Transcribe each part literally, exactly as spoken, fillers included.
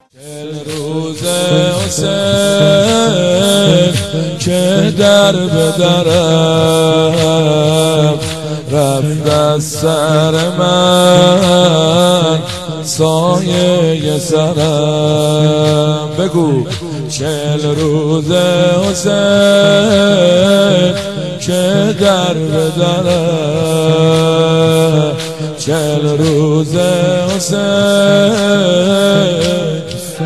دل روز حسین که در به درم رفت از سر من سایه سرم. بگو چل روز حسین که در به درم، چل روز حسین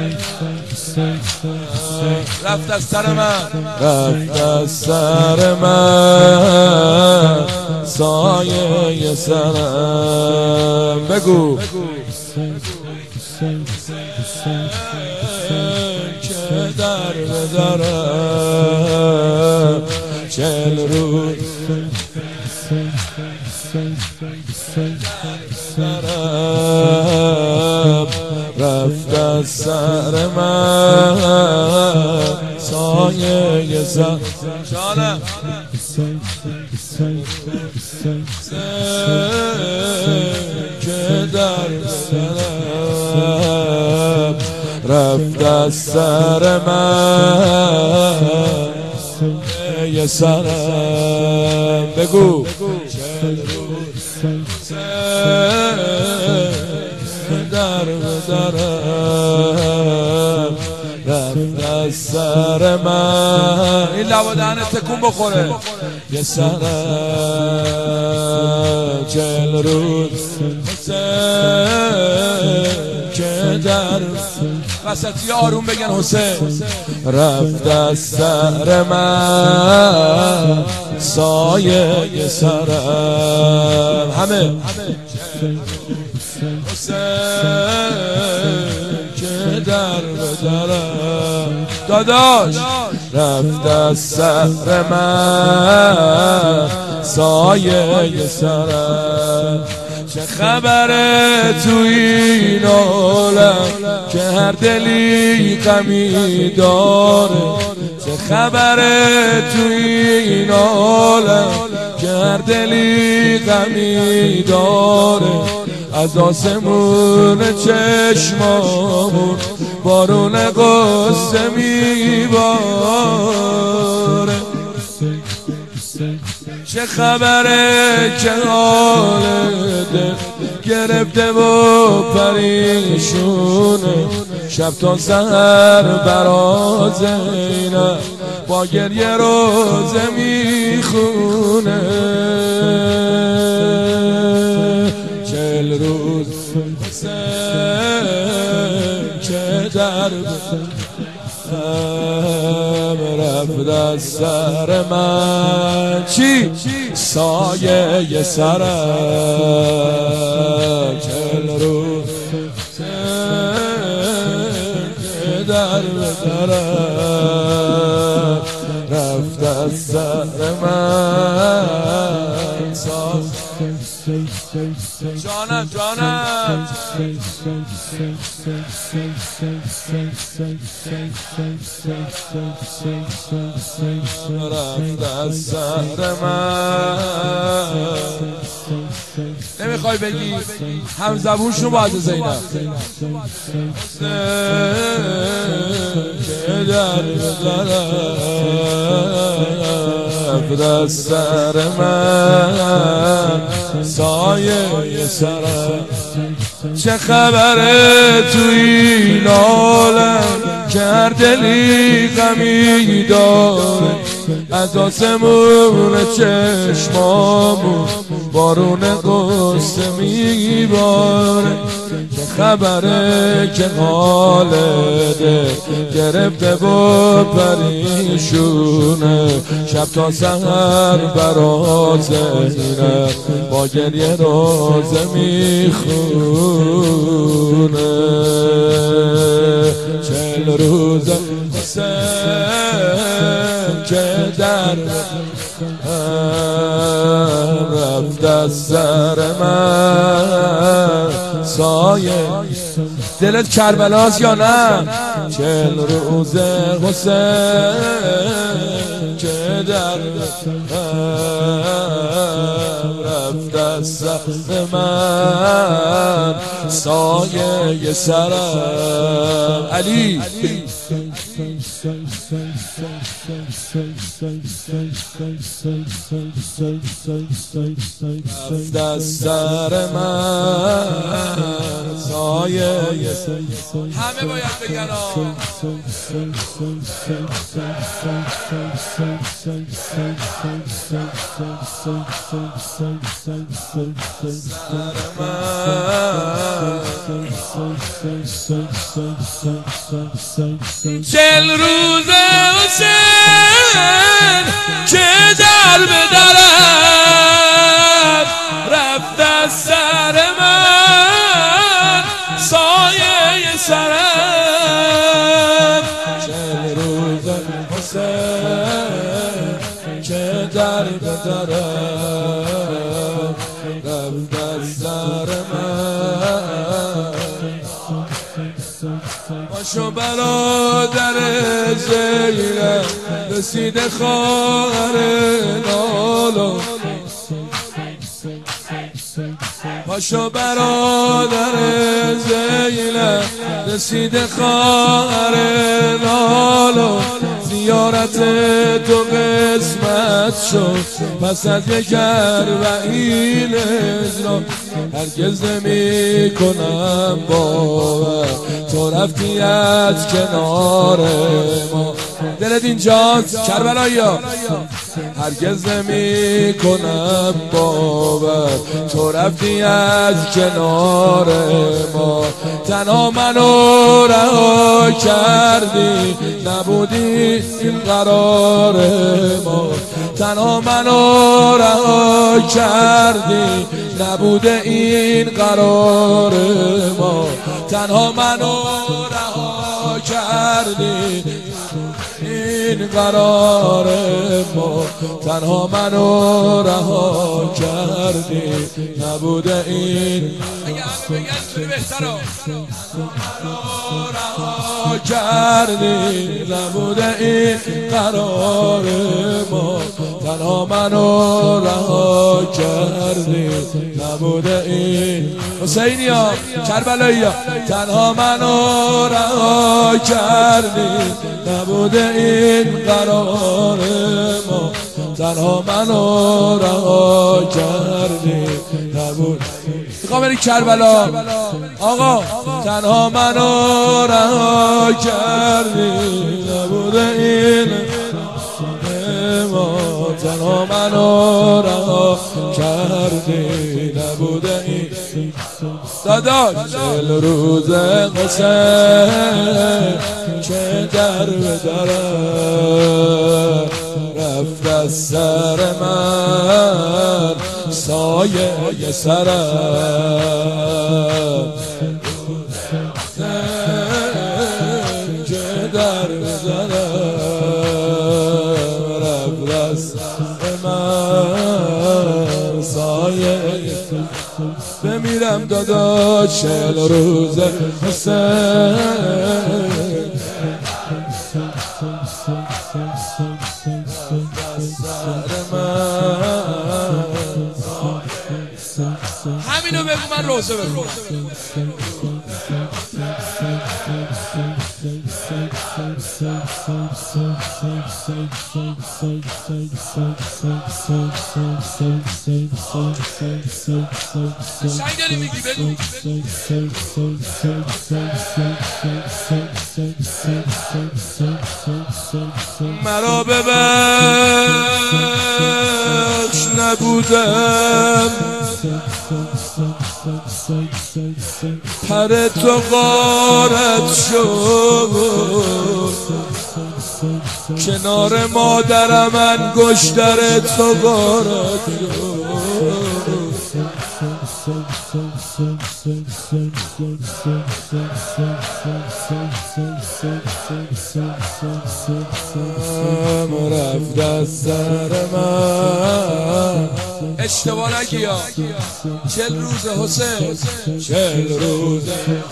رفت از سر من، رفت از سر من سایه سرم. بگو که در بدرم چل روز رفت از سر من سایه سر. جانم که در سرم رفت از سر من یه سرم. بگو چل روز در بدرم رفت از سر من. این لبا دهنه تکون بخوره. یه سرم چل روز حسین که در وسطی آروم بگن حسین رفت از سر من سایه سرم. همه حسین که در بدرم داداش رفت از سر من سایه سرم. چه خبره تو این عالم که هر دلی غمی داره، چه خبره تو این عالم که هر دلی غمی داره. از آسمون چشمامون بارون قصه میباره. چه خبره که حال دل گرفته و پریشونه، شب تا سحر برا زینب با گریه روزه میخونه. چل روز حسین که در رفت از سر من چی؟ سایه سرم. چل روز که در بدرم رفت از سر من سایه. جانم جانم رفت از سر من. نمیخوای بگی هم زبون شو باید زینب که در رفت از سر من سایه سرم. چه خبره تو این عالم که هر دلی غمی داره. از آسمون چشمامون بارون قصه میباره. چه خبره که حال دل گرفته و پریشونه، شب تا سحر برا زینب با گریه روزه میخونه. چل روز حسین که در رفت از سر من سایه. دلت کربلاست یا نه؟ چل روز حسین که در رفت رفت از سر من سایه سرم. علی رفت از سر من سایه سرم. همه باید بگن چل روز حسین که در به درم رفت از سر من سایه سرم. چل روز حسین که در به درم رفت از سر من. باشو برادر زینب رسید خواهر نالو. باشو برادر زینب رسید خواهر نالو. زیارت تو قسمت شد پس از یک اربعین اجرا. هرگز نمی کنم باور تو رفتی از کنار ما. دلت اینجاست کربلایی‌ها. هرگز نمی کنم باور تو رفتی از کنار ما. تنها منو رها کردی نبودی این قرار ما. تنها منو رها کردی نبوده این قرار ما. تنها منو رها کردی این قرار ما. تنها منو رها کردی نبوده این. اگه همه بگن توی بهتره منو رها کردی نبوده این قرار ما. تنها منو رها کردی نبوده این. حسینی ها کربلایی ها. تنها منو رها کردی نبوده این قرار ما. تنها منو رها کردی نبود. میخوام بری کربلا آقا. تنها منو رها کردی نبوده این ما. تنها منو رها کردی نبوده این. داداش چل روز حسین که در به درم رفت از سر من سایه سرم. که در به درم رفت از سر من سایه سرم. بمیرم دادا چل روز حسین همینو بگو من روزه بگو. شاید داری میگی بگو. مرا ببخش نبودم پر تو غارت شد. کنار مادرم انگشتر تو غارت شد. رفت از سر من اشتباه نگی ها چل روز حسین چل روز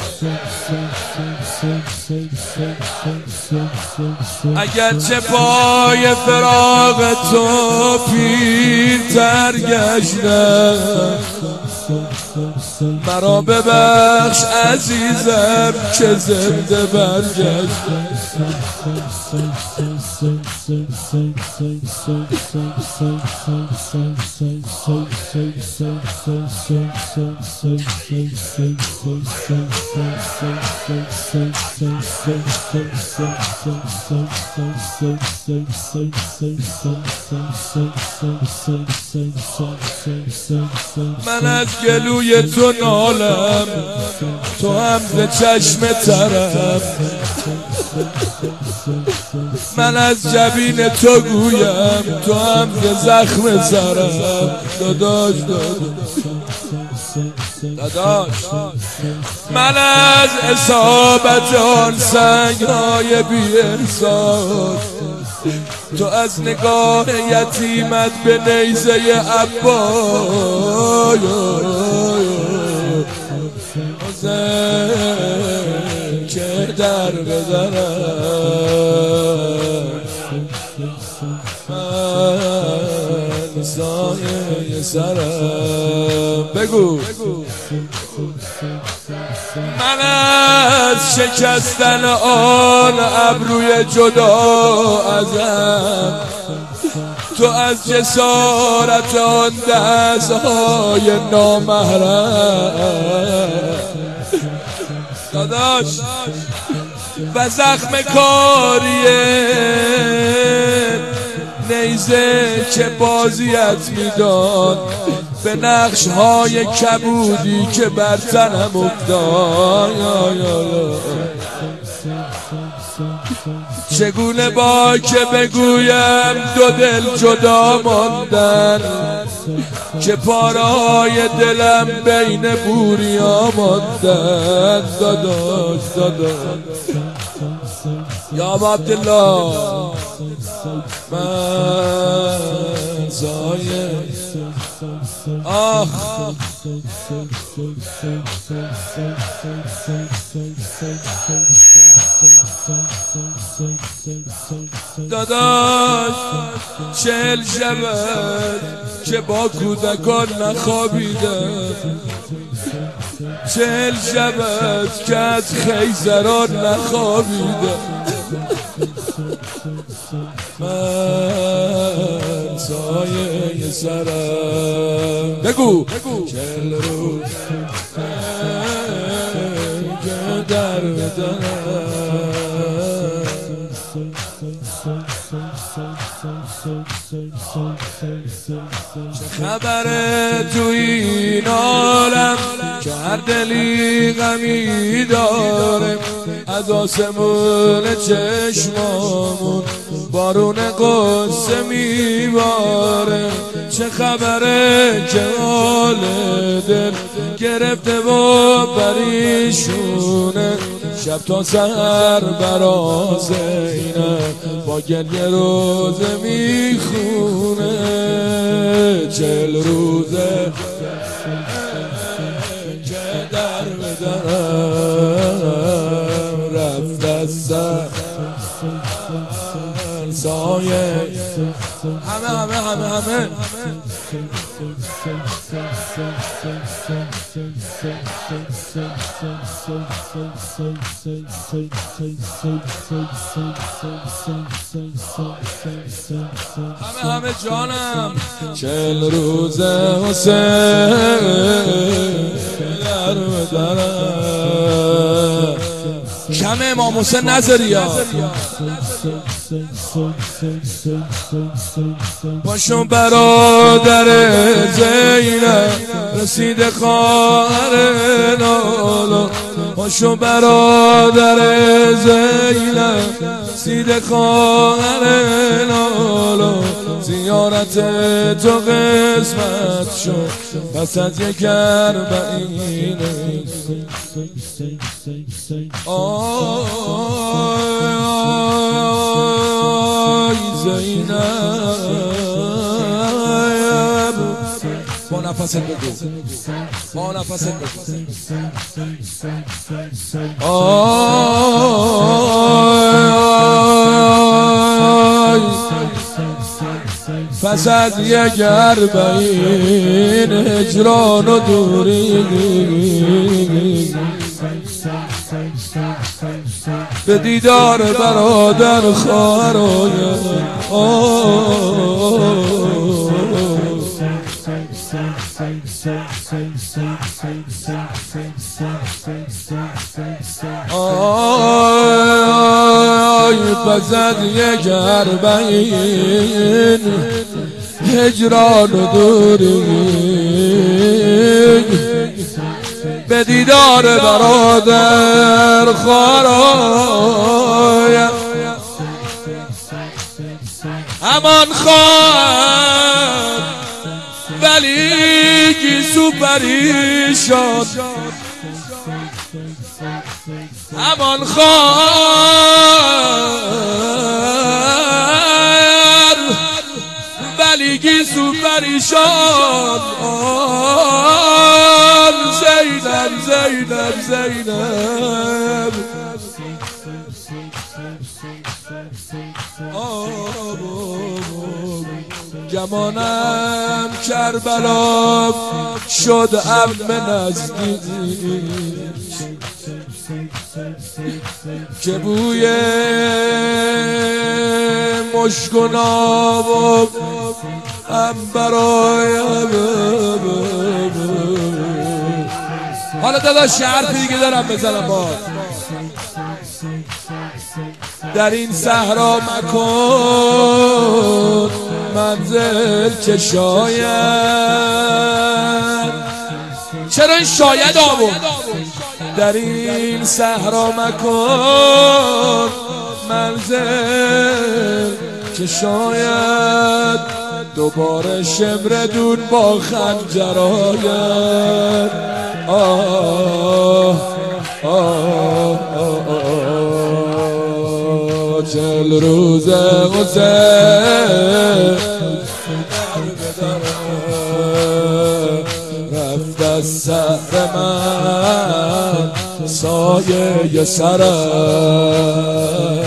اگرچه پای فراق تو پیرتر گشتم مرا ببخش عزیزم که زنده برگشتم من از گلوی تو نالم تو هم ز چشم ترم من از جبین تو گویم تو هم ز زخم سرم داداش داداش من از اصابت آن سنگ‌های بی‌احساس تو از نگاه یتیمت به نیزه عباس که در بدرم من سایه سرم بگو من از شکستن آن ابروی جدا ازم تو از جسارت آن دستهای نامحرم داداش و زخم کاریه نیزه که بازیت میداد به نقش های کبودی که بر تنم افتاد چگونه با که بگویم دو دل جدا ماندن که پارهای دلم بین بوریا ماندن داداش داداش یا عبدالله من زایه آخ داداش چهل شبت که با کودکان نخوابیدم چهل شبت که از خیزران نخوابیدم من سایه سرم بگو چهل روز که در بدنم چه خبره تو این عالم که هر دلی غمی داره از آسمون چشمامون بارون قصه میباره چه خبره که حال دل گرفته و پریشونه شب تا سحر براز اینه با گریه روزه میخونه چهل روزه که در بدنم رفت از سر سایه همه همه همه همه همه همه جانم چهل روزه حسین در بدرم کم امام حسین نظری ها باشون برادر زینب رسید خواهر نالا باشون برادر زینب رسید خواهر نالا زیارت تو قسمت شد پس از یک اربعین آی زینب با نفست بگو با نفست بگو آی پس از یگر به این هجران و دوری به دیدار برادر خواهر آی پس از یگر به این هجران و دوری به دیدار برادر خواهر همان خواهد ولی گیسو پریشان همان خواهد ولی گیسو پریشان زینب زینب زینب گمانم کربلا شد عم نزدیک که بوی مشک و ناب هم برایم. حالا داداش حرفی دیگه دارم بزنم با در این صحرا مکن منزل که شاید چرا این شاید آورد در این صحرا مکن منزل که شاید دوباره شمردون با خنجر آید. آه آه آه چل روز حسین رفت از سر من سایه سرم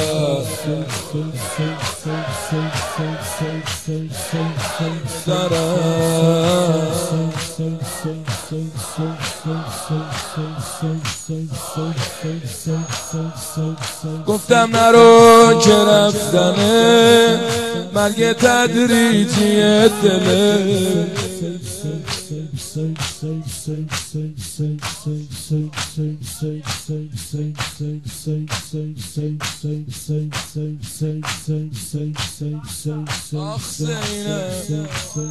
گفتم نرو که رفتنه مرگ تدریجی دله آخ زینب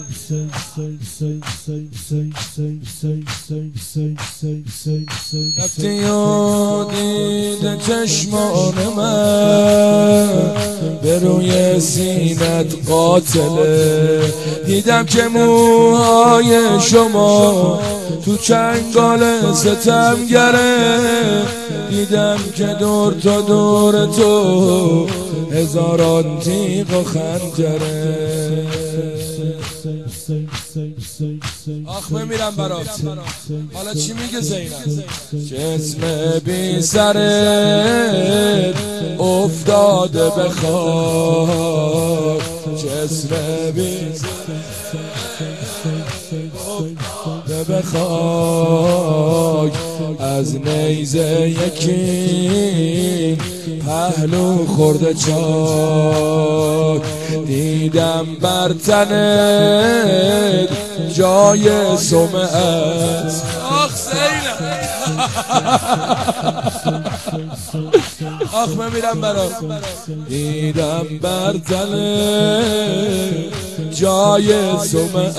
رفتی و دیده چشمان من به روی سینت قاتله دیدم که موهای شما تو چنگال ستم گره دیدم که دور تا دور تو هزاران تیغ و خنجره. آخ بمیرم برات. حالا چی میگه زینب؟ جسم بی سرت افتاده به خاک جسم بی افتاده به خاک از نیزه یکی پهلو خورده چاک دیدم بر تنت جای سمعت. آخ زینب آخ بمیرم برات. دیدم بر تنت جای سمعت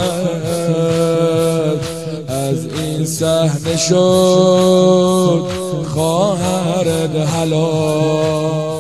از این صحنه شد خواهرت هلاک.